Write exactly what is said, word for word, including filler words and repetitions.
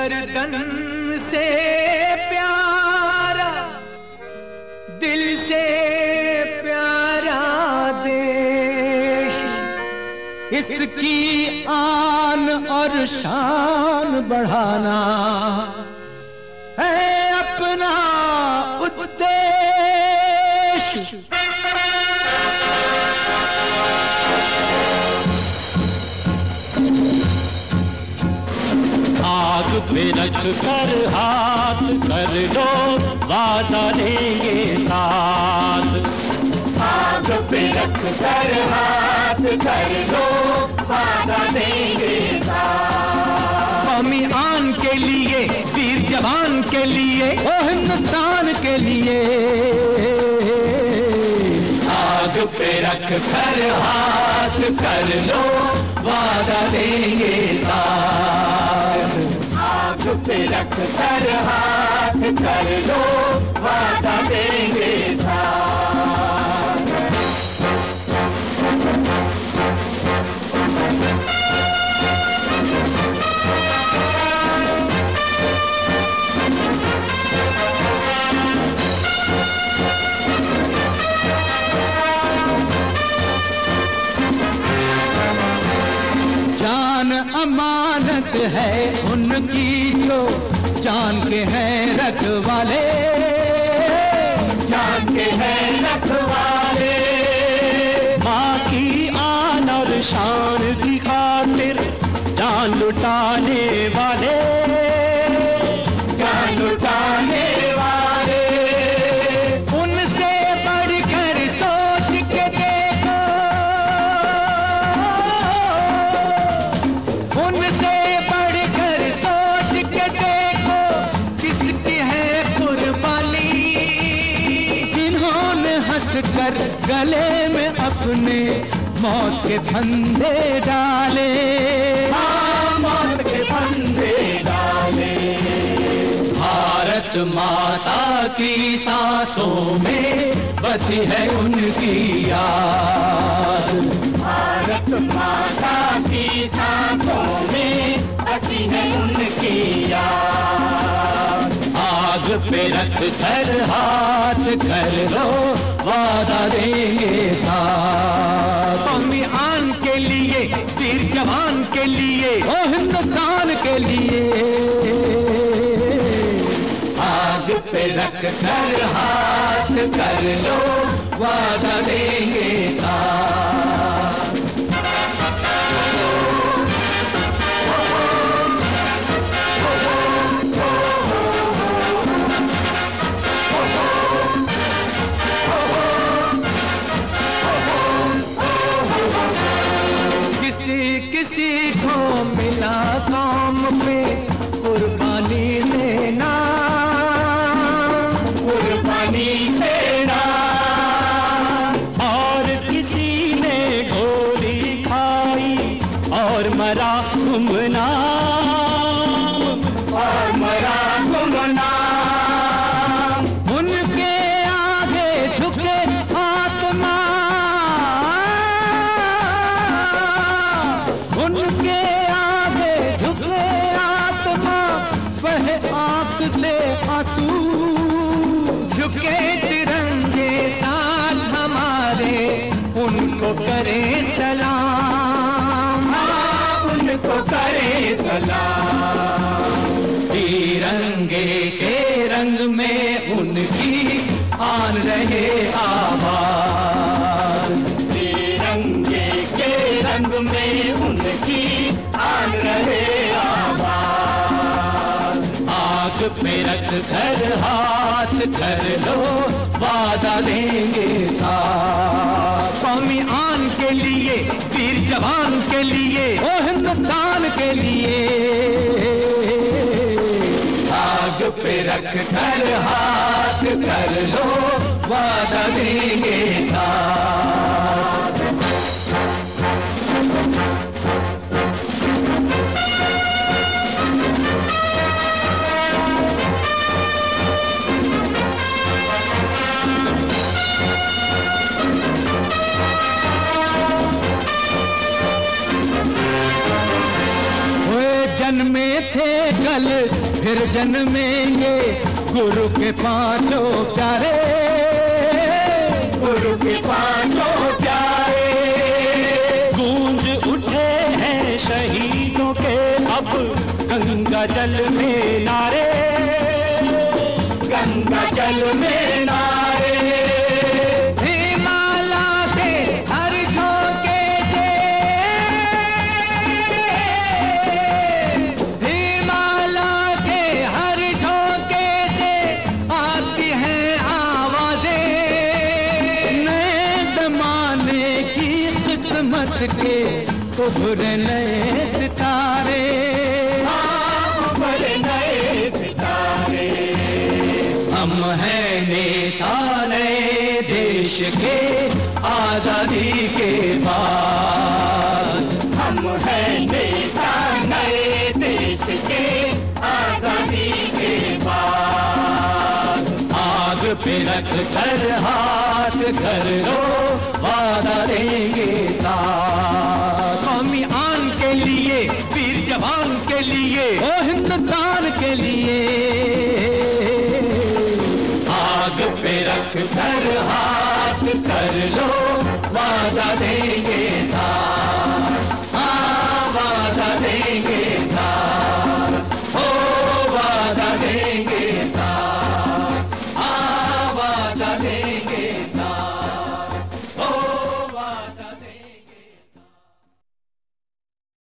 गर्दन से प्यारा, दिल से प्यारा देश, इसकी आन और शान बढ़ाना है अपना उद्देश्य। आग पे रख कर हाथ कर लो, वादा देंगे साथ। आग पे रख कर हाथ कर लो, वादा देंगे साथ। कौमी आन के लिए, वीर जवान के लिए, ओ हिंदुस्तान के लिए। आग पे रख कर हाथ कर लो, वादा देंगे साथ। आग पे रख कर हाथ कर लो, वादा देंगे साथ। जान अमानत है उनकी जो जान के हैं रखवाले, जान के हैं रखवाले। माँ की आन और शान की खातिर जान लुटाने वाले, जान लुटाने वाले। उनसे बढ़कर सोच के देखो, उनसे बढ़कर सोच के देखो, किसकी है कुर्बानी। जिन्होंने हंसकर गले में अपने मौत के फंदे डाले, हाँ, मौत के फंदे डाले। भारत माता की सांसों में बसी है उनकी याद। भारत माता की सांसों में बसी है उनकी याद। आग पे रख कर हाथ कर लो, वादा देंगे साथ। कौमी आन के लिए, वीर जवान के लिए, ओ हिंदुस्तान के लिए। आग पे रख कर हाथ कर लो, वादा देंगे साथ। किसी किसी को मिला काम पे कुर्बानी देना, कुर्बानी देना। और किसी ने गोली खाई और मरा गुमनाम, और मरा गुमनाम। उनके आगे झुके आत्मा, उनके आगे झुके आत्मा, वह आंख से आंसू। झुके तिरंगे साथ हमारे, उनको करे सलाम, हाँ, उनको करे सलाम। तिरंगे के रंग में उनकी आन रहे आबाद। तिरंगे के रंग में उनकी आन रहे आबाद। आग पे रख कर हाथ कर लो, वादा देंगे साथ। कौमी आन के लिए, वीर जवान के लिए, ओ हिंदुस्तान के लिए। आग पे रख कर हाथ कर लो, वादा देंगे साथ। जन्मे थे कल फिर जन्मेंगे गुरु के पांचों प्यारे, गुरु के पांचों प्यारे। गूंज उठे हैं शहीदों के अब गंगा जल में नारे, गंगा जल में नारे। हिमालय के हर झोंके से, हिमालय के हर झोंके से आती हैं आवाजें, नए जमाने की किस्मत के उभर नए सितारे, उभर नए सितारे। हम हैं नेता नए देश के आजादी के बाद, हम हैं नेता नए देश के आजादी के बाद। आग पे रख कर हाथ कर लो वादा देंगे साथ, कौमी आन के लिए वीर जवान के लिए ओ हिंदुस्तान के लिए। आग पे रख कर हाथ कर लो वादा देंगे साथ।